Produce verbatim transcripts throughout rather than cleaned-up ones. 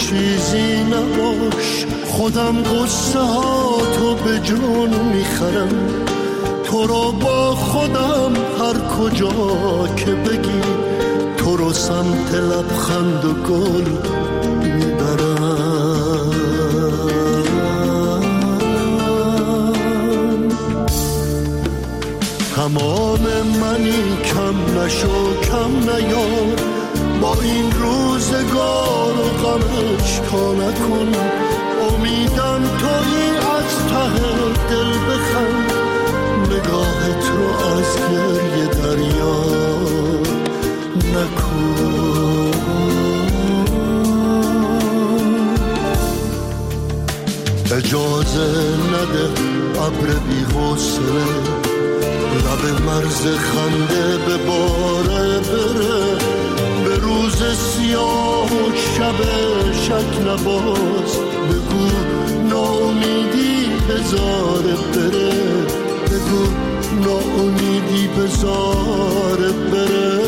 چیزی نباش، خودم قصه ها تو به جون میخرم، تو رو با خودم هر کجا که بگی، تو رو سمت لبخند و گل میبرم. تمام منی کم نشو کم نیار، با این روزگار و غمش کا نکن، امیدم تویی از ته دل بخند، نگاهت رو از گریه دریا نکن. اجازه نده ابر بی حوصله لب مرز خنده به باره بره، به روز سیاه و شب شک نباز، بگو ناامیدی بذاره بره، بگو ناامیدی بذاره بره.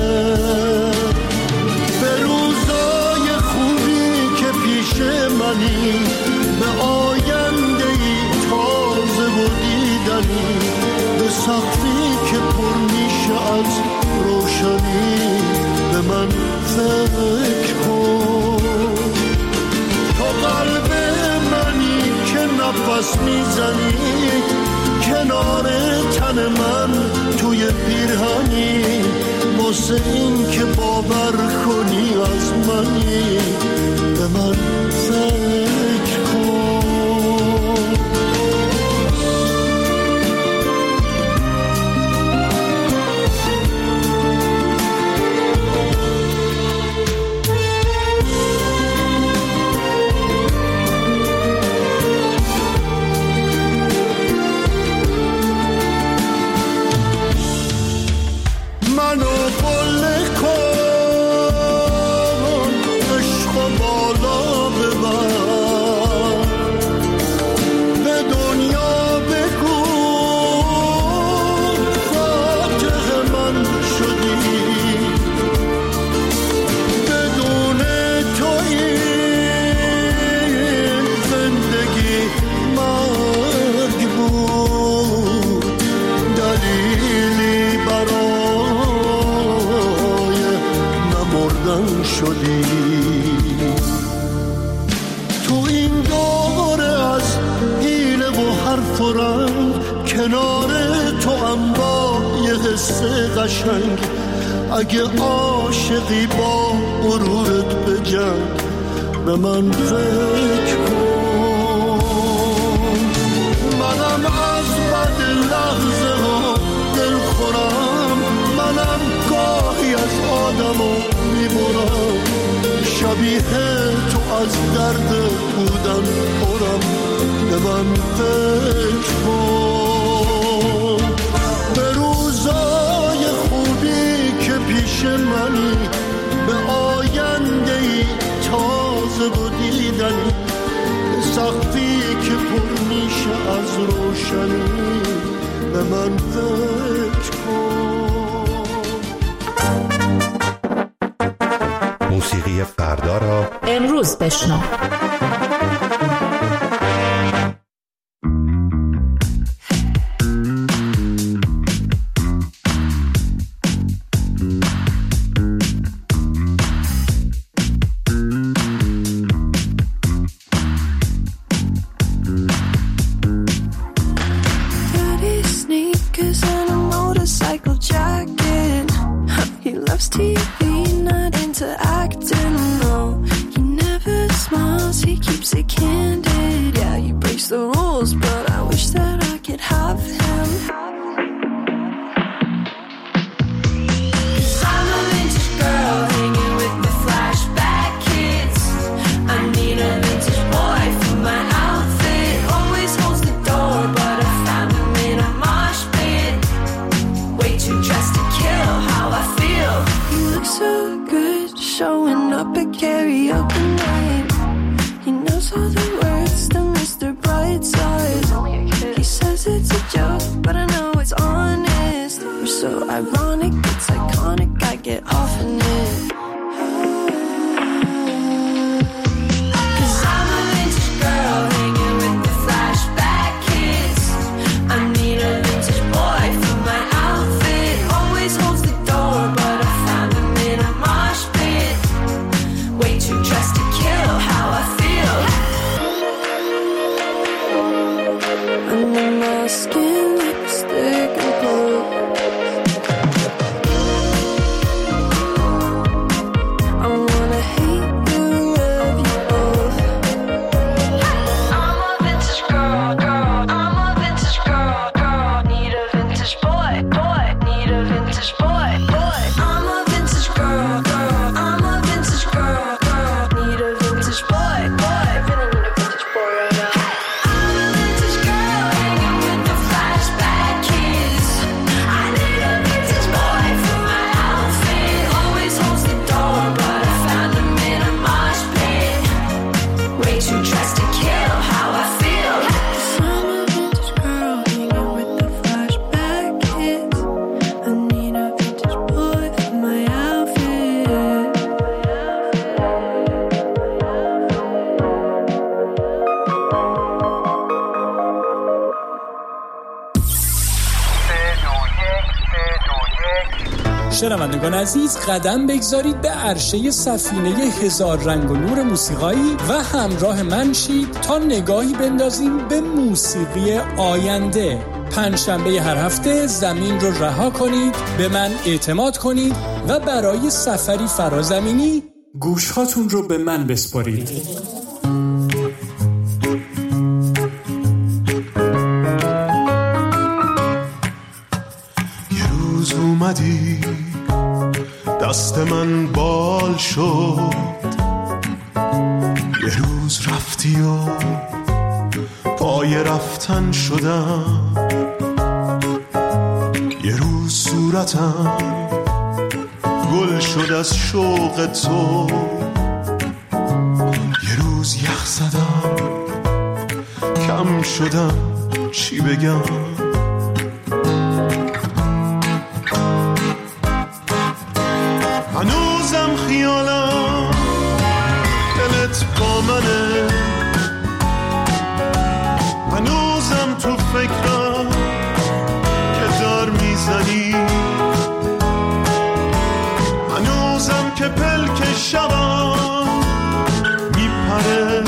به روزای خوبی که پیش منی، به آینده ای تازه و دیدنی، به سقفی که پر میشه از روشنی، به من فکر کن. تو قلب منی که نفس میزنی، کنار تن من توی پیرهنی، واسه این که باور کنی از منی، به من فکر کن. تو این دوره از حیله و حرف و رنگ، کنار تو هم با یه حس قشنگ، اگه عاشقی با غرورت بجنگ، به من فکر کن. منم از بد لحظه ها دل خورم، منم گاهی از آدمو میبرم، شبیه تو از درد بودن پرم، به من فکر کن. به روزای خوبی که پیش منی، به آینده ای تازه و دیدنی، به سقفی که پر میشه از روشنی، به من فکر کن. موسیقی فردا را امروز بشنو. شنوندگان عزیز، قدم بگذارید به عرشه سفینه هزار رنگ و نور موسیقایی و همراه من شید تا نگاهی بندازیم به موسیقی آینده. پنجشنبه هر هفته زمین رو رها کنید، به من اعتماد کنید و برای سفری فرازمینی گوشهاتون رو به من بسپارید. یه روز اومدی دست من بال شد، یه روز رفتی و پای رفتن شدم، یه روز صورتم گل شد از شوق تو، یه روز یخ زدم کم شدم چی بگم، هنوزم خیالم دلت با منه، هنوزم تو فکرم که دار میزنی، هنوزم که پلک شبم میپره،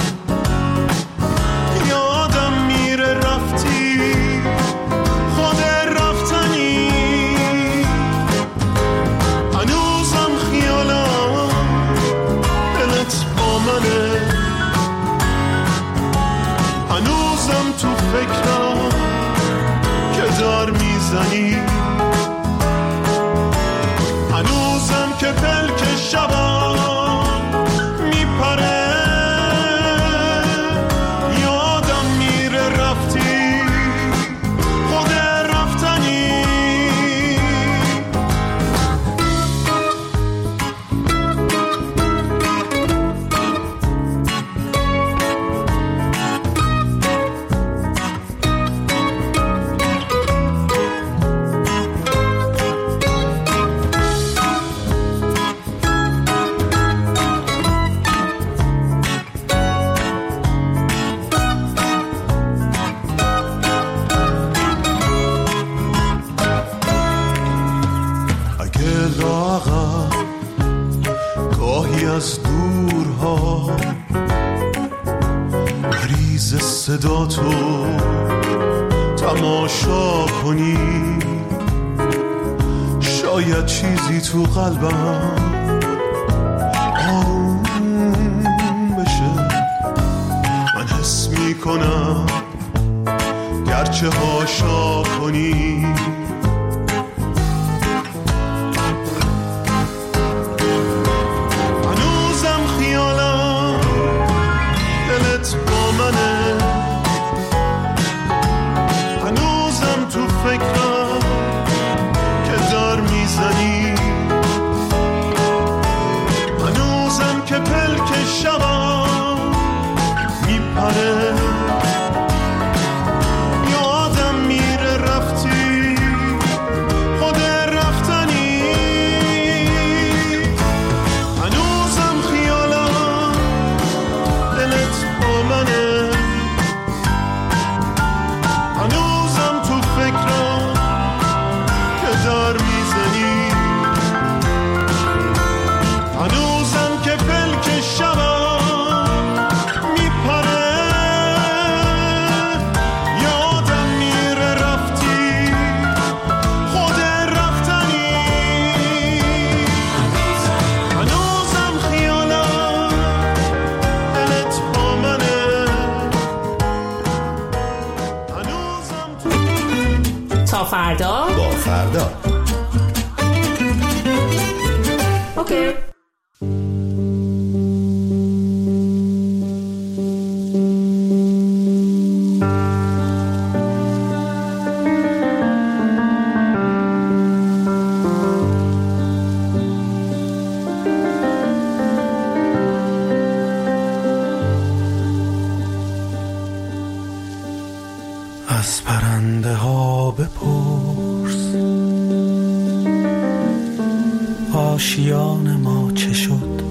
یادم میره رفتی خود رفتنی، هنوزم خیالم دلت با منه، هنوزم تو فکرم که دار میزنی، هنوزم که پلک شبم میپره، یادم میره رفتی خود رفتنی. از دورها مریض صدا تو تماشا کنی، شاید چیزی تو قلبم آروم بشه، من حس میکنم گرچه هاشا کنی، با منه، هنوزم تو فکرم که دار میزنی، هنوزم که پلک شبم میپره، یادم میره رفتی خود رفتنی، هنوزم خیالم دلت با منه، هنوزم تو فکرم که دار میزنی، هنوزم که پلک شبم میپره، یادم میره رفتی خود رفتنی، هنوزم خیالم دلت با منه، هنوزم تو. تا فردا با فردا اوکی. از پرنده ها بپرس آشیان ما چه شد،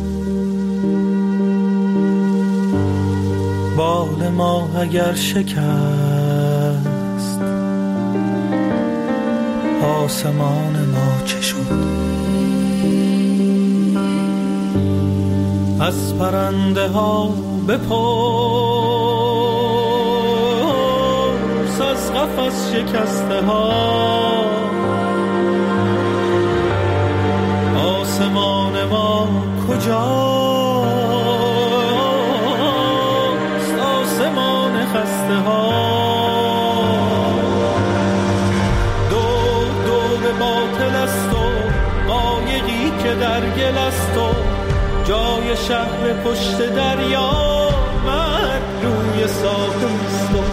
بال ما اگر شکست آسمان ما چه شد؟ از پرنده ها بپرس، از قفس شکسته ها آسمان ما کجاست؟ آسمان خسته ها دور دور باطل است و قایقی که در گل است و جای شهر پشت دریا مرد روی ساحل است و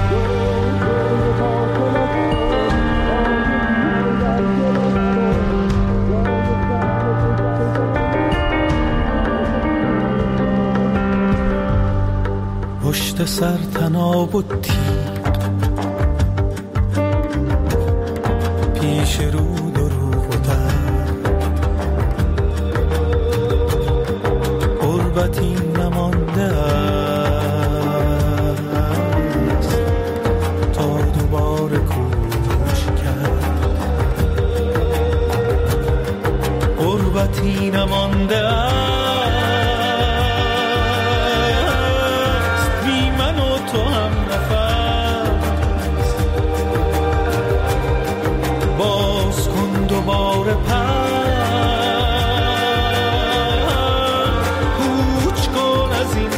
پشت سر تناب و تیغ پیش رو دروغ و درد غربتی نمانده است تا دوباره کوش کرد غربتی نمانده است دوباره پوچ کن از این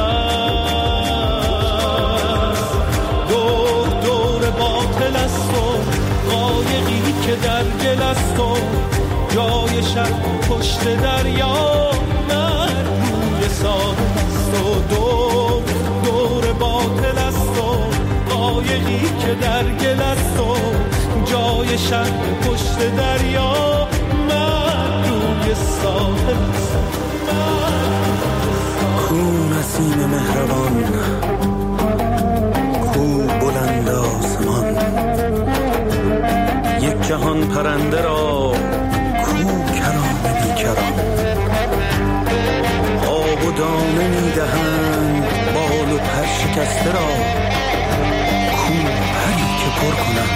قفس دور دور باطل است و قایقی که در گل است و جای شب پشت دریا مرد روی ساحل است و دور دور باطل است و قایقی که در گل است و جای شب پشت دریا من روی ساحل است. کو نسیم مهربان، کو بلند آسمان، یک جهان پرنده را کو کرام بیکران، آب و دانه میدهند بال و پر شکسته را کو پری که پر کند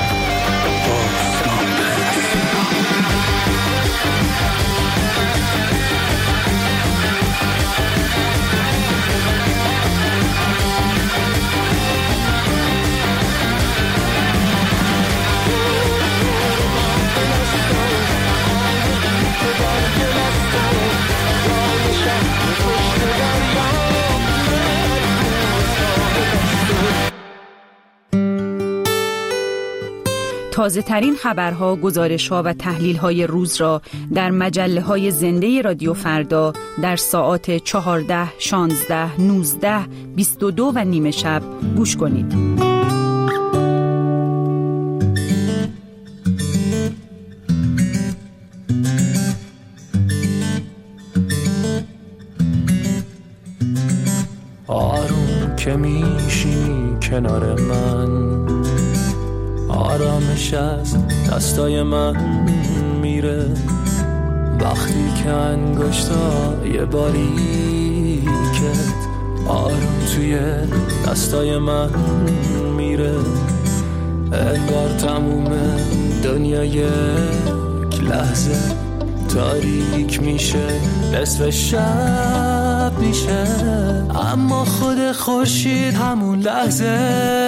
تازه ترین خبرها، گزارش‌ها و تحلیل‌های روز را در مجله‌های زنده رادیو فردا در ساعات چهارده، شانزده، نوزده، بیست و دو و نیمه شب گوش کنید. آروم که میشی کنار من، آرامش از دستای من میره وقتی که انگشتای باریکت آروم توی دستای من میره، انگار تموم دنیا یک لحظه تاریک میشه، نصف شب میشه، اما خود خورشید همون لحظه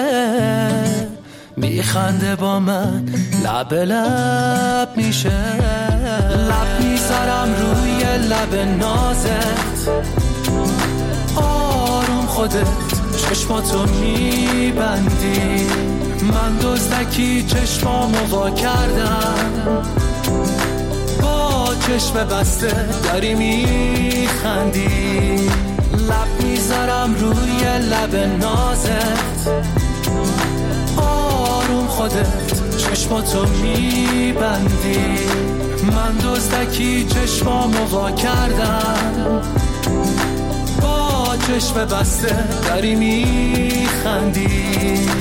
میخنده با من، لب لب میشه، لب میذارم روی لب نازت، آروم خودت چشماتو میبندی، من دزدکی چشمامو وا کردم، با چشم بسته داری میخندی، لب میذارم روی لب نازت، آروم خودت چشماتو میبندی، من دزدکی چشمامو وا کردم، با چشم بسته داری میخندی.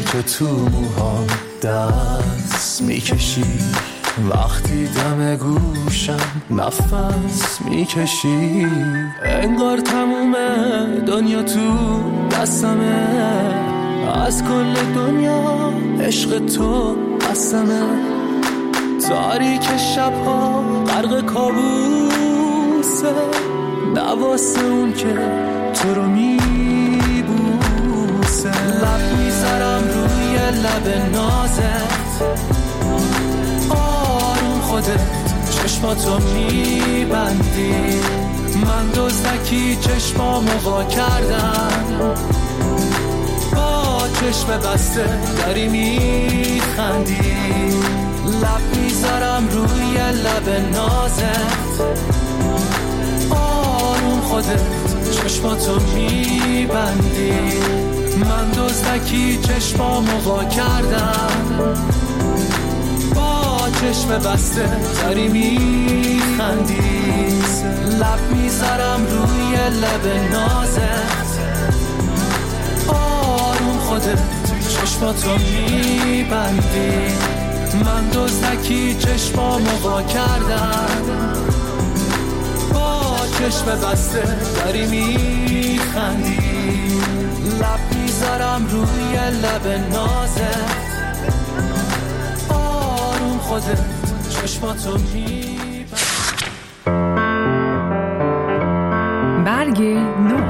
که تو موها دست میکشی، وقتی دم گوشم نفس میکشی، انگار تمومه دنیا تو دستمه، از کل دنیا عشق تو قسمه، تاریک شبها غرق کابوسه، نواسه اون که تو رو میبوسه، لب میذارم روی لب نازت، آروم خودت چشماتو میبندی، من دزدکی چشمامو وا کردم، با چشم بسته داری میخندی، لب میذارم روی لب نازت، آروم خودت چشماتو میبندی، من دزدکی چشمامو وا کردم، با چشم بسته داری میخندی، لب میذارم روی لب نازت، آروم خودت چشماتو میبندی، من دزدکی چشمامو وا کردم، با چشم بسته داری میخندی، لب میذارم روی لب نازت، آروم خودت چشماتو میبندی. برگ نو.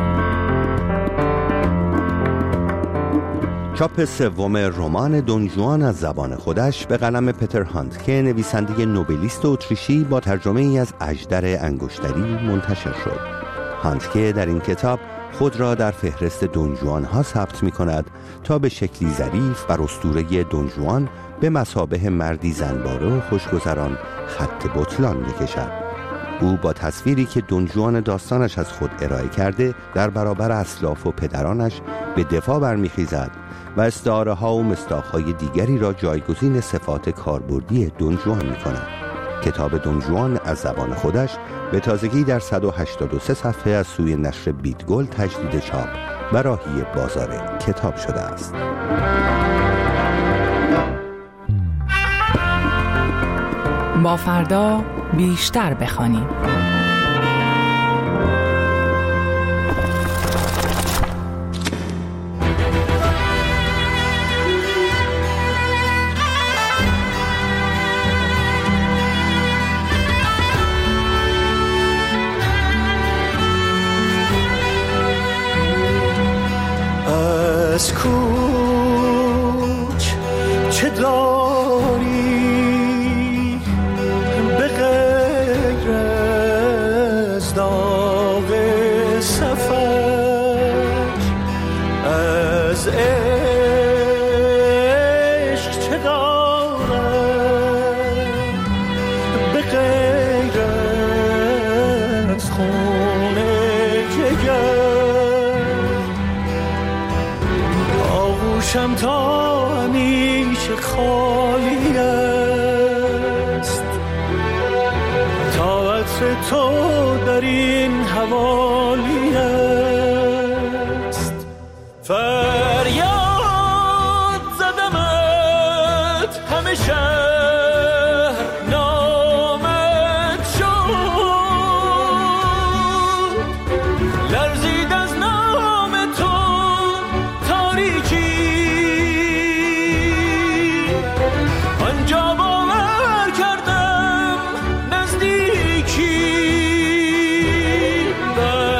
چاپ سوم رمان دون جوان از زبان خودش به قلم پتر هاندکه، نویسنده نوبلیست اتریشی، با ترجمه ای از اژدر انگشتری منتشر شد. هاندکه در این کتاب خود را در فهرست دون جوان ها ثبت می کند تا به شکلی ظریف بر اسطوره دون جوان به مثابه مردی زنباره و خوشگذران خط بطلان بکشد. او با تصویری که دون جوان داستانش از خود ارائه کرده در برابر اسلاف و پدرانش به دفاع برمیخیزد و استعاره ها و مصداق های دیگری را جایگزین صفات کاربردی دون جوان می کند. کتاب دون جوان از زبان خودش به تازگی در صد و هشتاد و سه صفحه از سوی نشر بیتگل تجدید چاپ و راهی بازار کتاب شده است. با فردا بیشتر بخوانیم. از کوچ چه داری به غیر از داغ سفر، از عشق چه دارم به غیر از خون جگر، آغوشم تا همیشه خالی است، تا عطر تو در این حوالی است، فریاد زدمت همه شهر نامت شد، لرزید از نام تو تاریکی، آنجا باور کردم نزدیکی،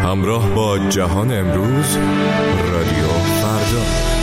همراه با جهان امروز، رادیو فردا.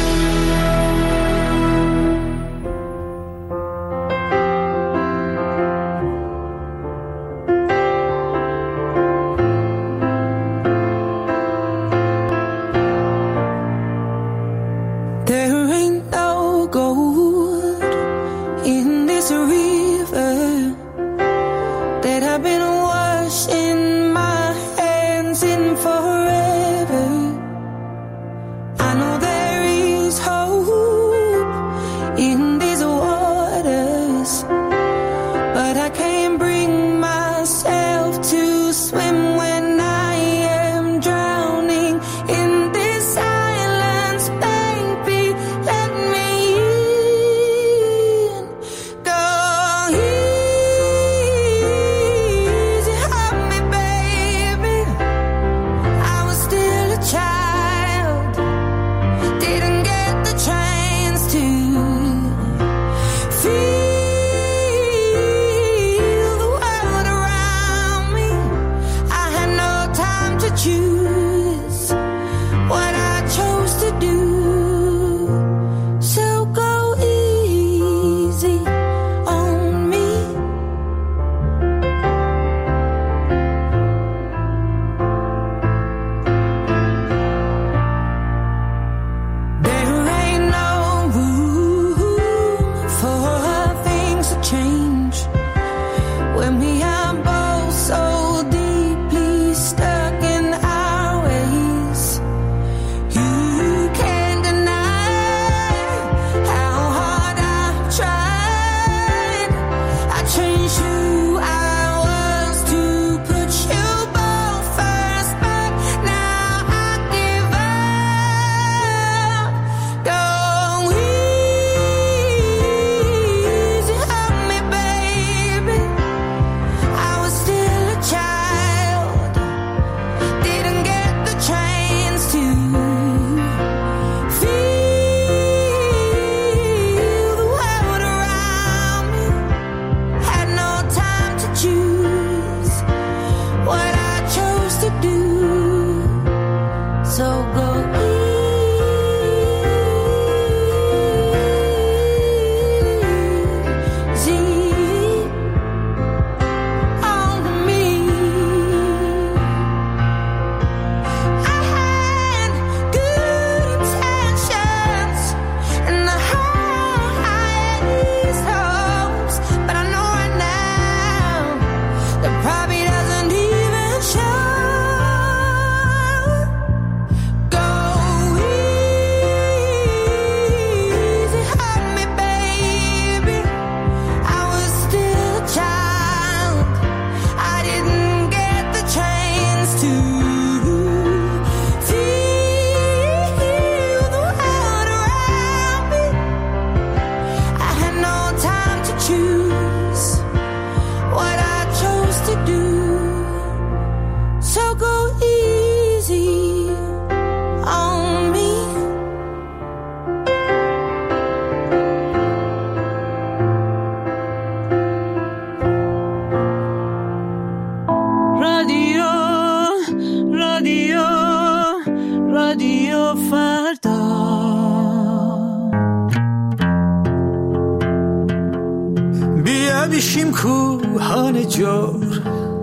بیشیم کوهان جور،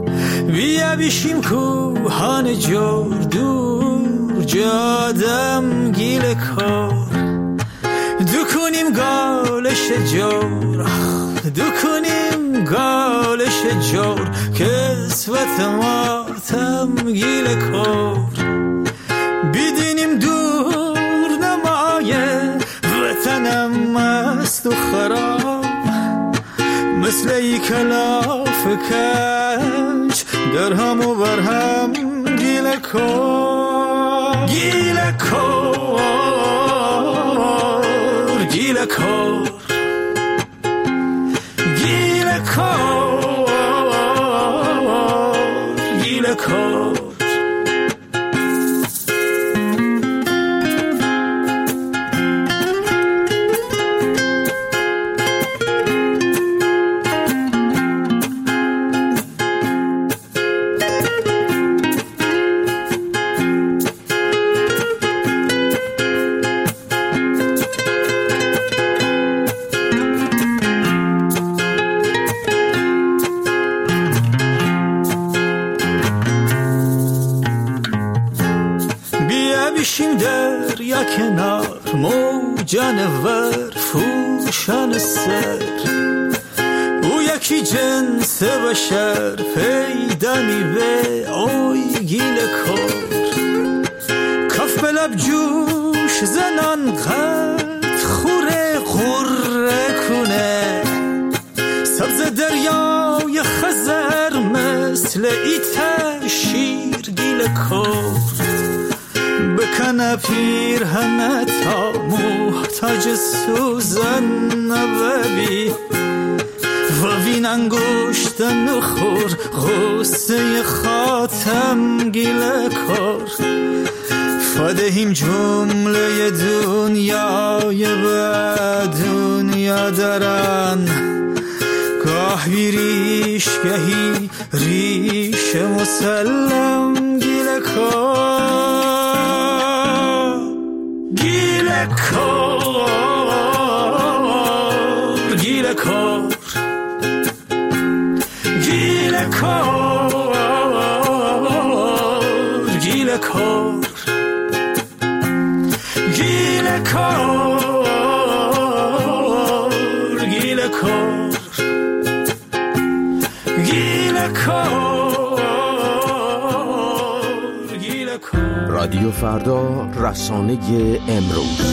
بیا بیشیم کوهان جور، دور جادم گیل کار، دو کنیم گالش جور، دو کنیم گالش جور، کسوت ماتم گیل کار، بیدینیم دور نمایه وطنم مست و خراب، مثل ای کلاف کج در هم و بر هم گیل کار، گیل کار، گیل کار، گیل کار، گیل کار. بیشیم در یا کنار موجانور فوشان سر او یکی جنس بشر پیدا نیوه اوی گیل کار کف به لب جوش زنان قد خوره خوره کنه سبز دریای خزر مثل ایت شیر گیل کار بکنه پیرهنه تا محتاج سوزن نببی و وین انگشت نخور غصه خاتم گیله کار فدهیم جمله دنیای به دنیا دارن گاه بیریش گهی ریش مسلم گیله کار گیله کار گیله کار گیله کار گیله کار گیله کار گیله کار گیله کار گیله کار. رادیو فردا، رسانه امروز.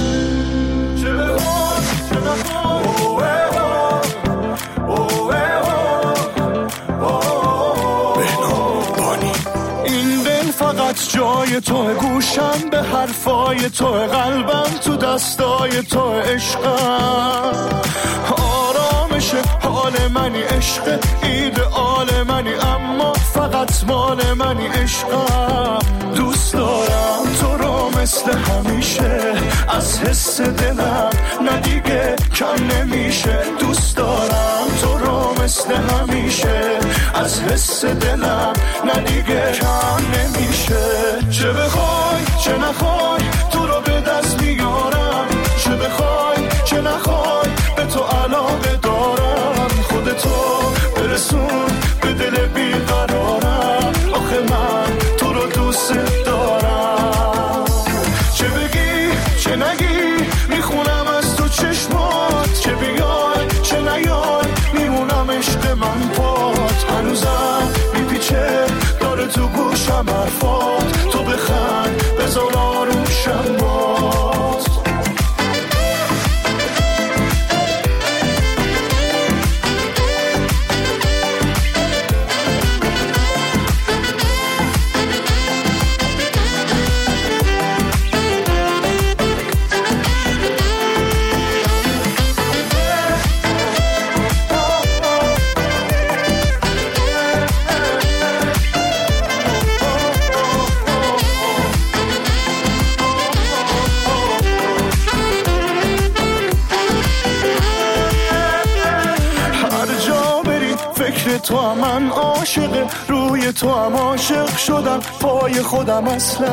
جای تو گوشم به حرفای تو قلبم تو دستای تو عشقم آرامش حال منی عشق ایدئال منی اما فقط مال منی عشقم دوست دارم تو رو مثل همیشه از حس دلم ندیگه کم نمیشه دوست دارم تو رو مثل همیشه از حس دلم ندیگه کم نمیشه چه بخوای چه نخوای تو رو به دست میارم چه بخوای چه نخوای به تو علاقه دارم خودتو برسون به دل بیقرارم آخه من تو رو دوست دارم چه بگی چه نگی میخونم از تو چشمات چه بیای چه نیای میمونم عشق من پات هنوزم میپیچه داره تو گوشم حرفات تو بخند بذار آروشم باز تو هم من عاشق روی تو هم عاشق شدم پای خودم اصلا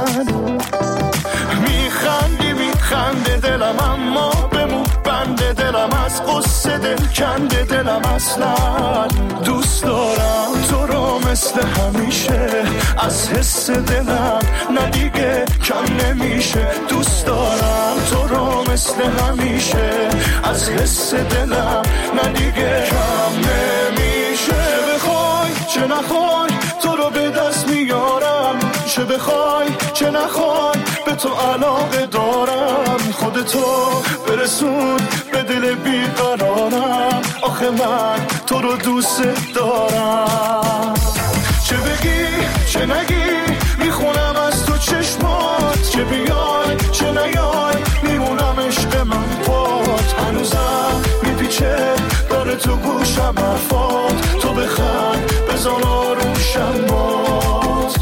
میخندی میخنده دلم اما بمون بنده دلم از قصه دل کنده دلم اصلا دوست دارم تو رو مثل همیشه از حس دلم ندیگه کم نمیشه دوست دارم تو رو مثل همیشه از حس دلم ندیگه کم نمیشه چه نخوای تو رو به دست میارم چه بخوای چه نخوای به تو علاقه دارم خودتو برسون به دل بیقرارم آخه من تو رو دوست دارم چه بگی چه نگی میخونم از تو چشمات چه بیای چه نیای میمونم عشق من پات هنوزم میپیچه داره تو گوشم حرفات تو بخند بذار آروشم باز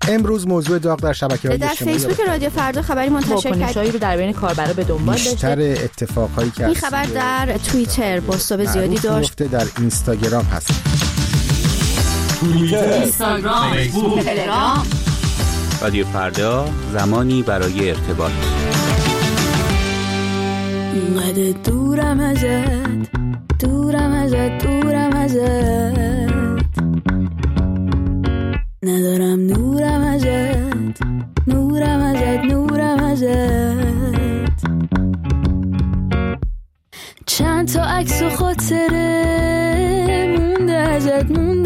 امروز موضوع داغ در شبکه‌های اجتماعی در فیسبوک رادیو فردا خبری منتشر کرد. واکنش‌هایی رو در بین کاربرا به دنبال داشته. بیشتر اتفاقهایی که این خبر در توییتر بازتاب زیادی داشت. در اینستاگرام هست. توییتر، اینستاگرام، فیسبوک، تلگرام. رادیو فردا، زمانی برای ارتباط. اینقدر دورم ازت، دورم ازت، دورم ازت، ندارم نورم ازت، نورم ازت، نورم ازت. چند تا عکس و خاطره مونده ازت، مونده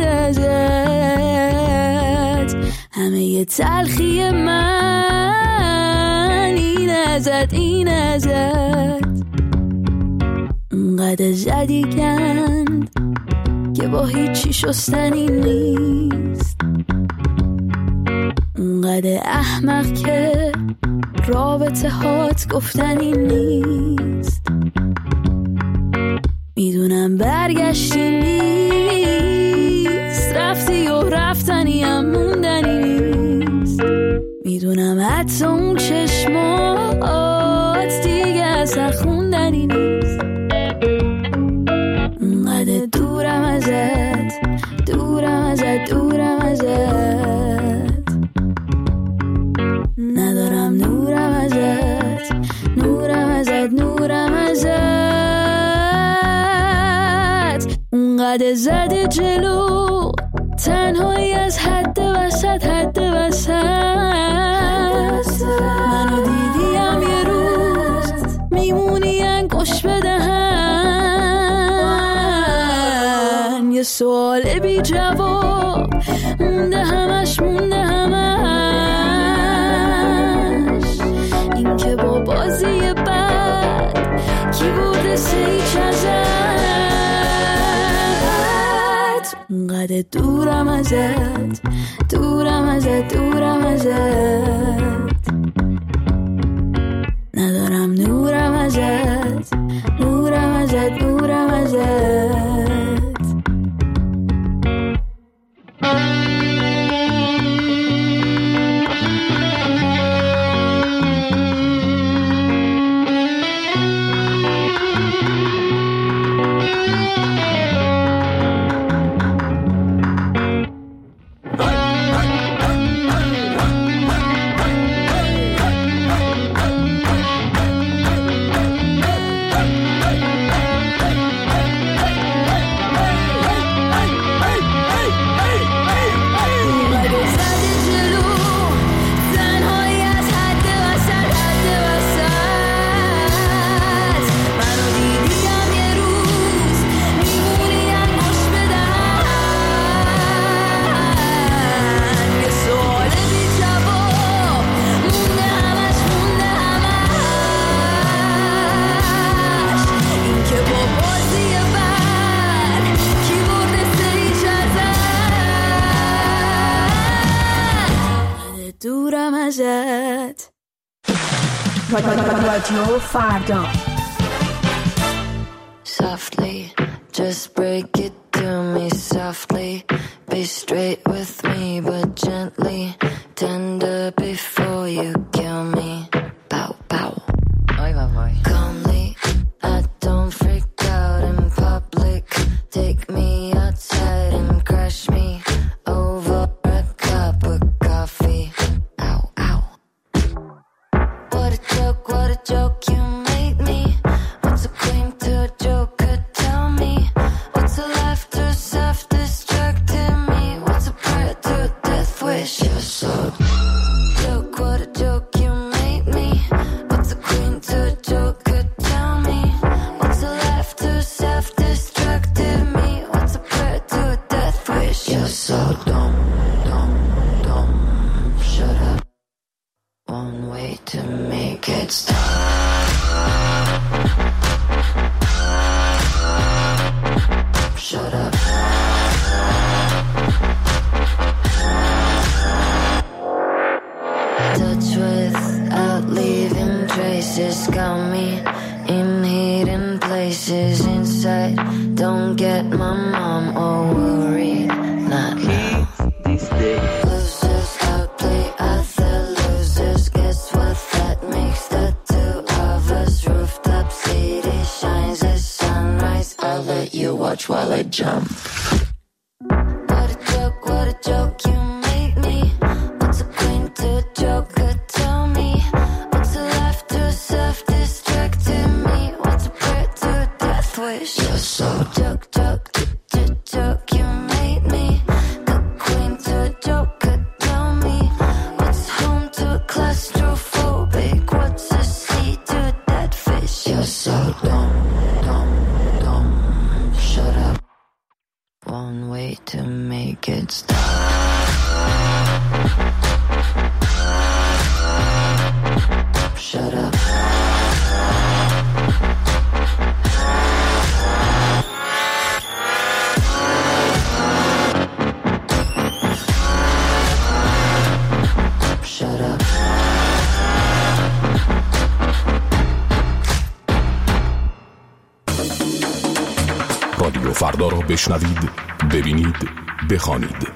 ازت، همه یه تلخی من این ازت، این ازت. اونقدر زدی کند که با هیچی شستنی نیست، اونقدر احمق که رابطه هات گفتنی نیست. میدونم برگشتی نیست، رفتی و رفتنی هم موندنی نیست. میدونم حتی اون چشمات دیگه اصلا خوندنی نیست. اونقدر دورم ازت، دورم ازت، دورم ازت، ندارم نورم ازت، نورم ازت، نورم ازت. اونقدر زده جلو تنهایی از حد وسط، حد وسط. منو دیدیم یه روز میمونی انگوش بدهن، یه سوال بی جواب مونده همش، مونده همش. این که با بازی بد کی برده سیچ ازت. اونقدر دورم ازت، دورم ازت، دورم ازت، ندارم نورم ازت، نورم ازت، نورم ازت. رادیو فردا. Softly, just break it to me softly. Be straight with me, but gently. Tender before you kill me. Bow, bow. Ay, ay, ay. Calmly, I don't freak out in public. Take me outside and crash me over a cup of coffee. Ow, ow. What a joke, what a joke you made me. What's a claim to a joke could tell me? What's a laughter self-destructed me? What's a prayer to a death wish? You're so joke, what a joke you made me. What's a queen to a joke could tell me? What's a laughter self-destructed me? What's a prayer to a death wish? You're so dumb, dumb, dumb. Shut up. One way to make it stop. Shut up. Touch without leaving traces. Got me in hidden places inside. Don't get my mom or worried. Not now. Losers out there. watch while I jump. What a joke, what a joke you made me. What's a queen to a joker? Tell me. What's a life to self-destructing me? What's a prayer to a death wish? You're so joke, joke, joke, joke you made me. The queen to a joker. Tell me. What's home to a claustrophobic? What's a sea to a dead fish? You're so dumb, dumb, dumb. Shut up. One way to make it stop. Shut up. Shut up. رادیو فردا را بشنوید، ببینید، بخوانید.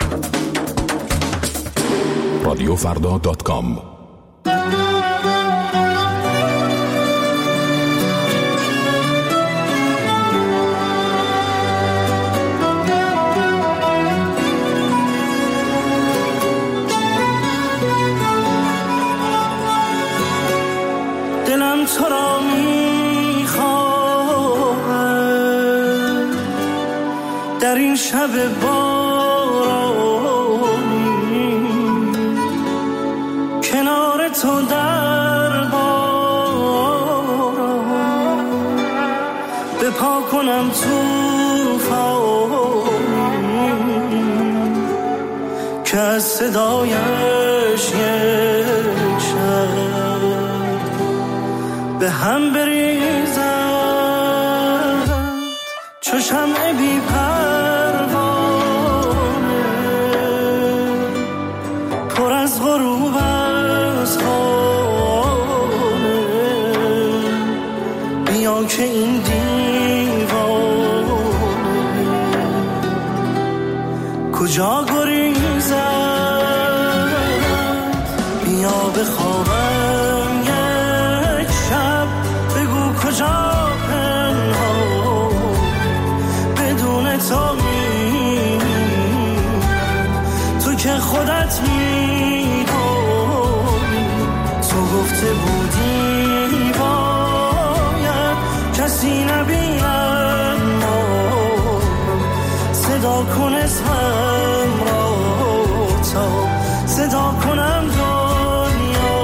رادیو فردا دات کام. دلم تو را میخواهد در این شب بارانی، کنار تو در باران بپا کنم توفانی که از صدایش یک شب به هم بریزد چو شمع بی پروانه پر از غروب از خانه. بیا که این دیوانه کجا گریزد، بیا بخوابم یک شب، بگو کجا پنهان بدون تو می تو که خودت می دانی. تو گفته بودی باید کسی نبیند ما، صدا کن اسمم را تا صدا کنم دنیا.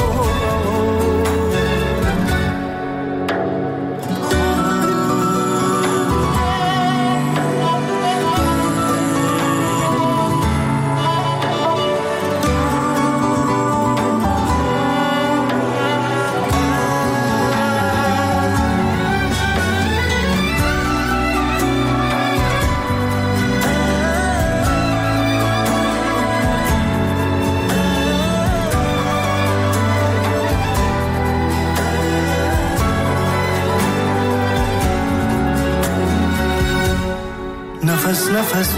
نفس نفس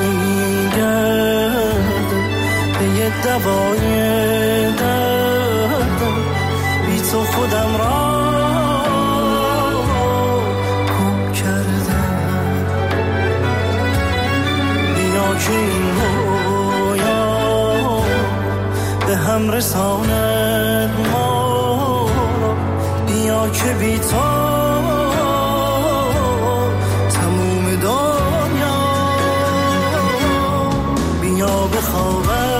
میگردم به یه دوای دردم، بی تو خودم را گم کردم. بیا که این رویا به هم رساند ما، بیا که بی تو بخوابم